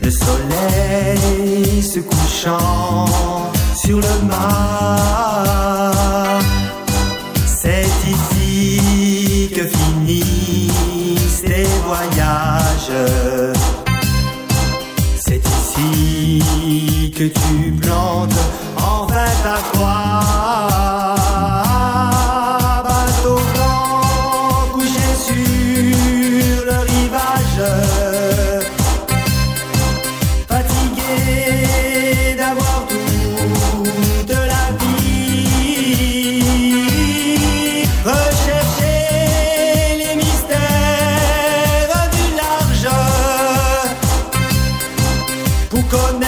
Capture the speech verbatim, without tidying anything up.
le soleil se couchant sur le mar. C'est ici que finissent les voyages. C'est ici que tu plantes enfin ta croix. Bateau blanc couché sur le rivage, fatigué d'avoir toute la vie, rechercher les mystères du large pour connaître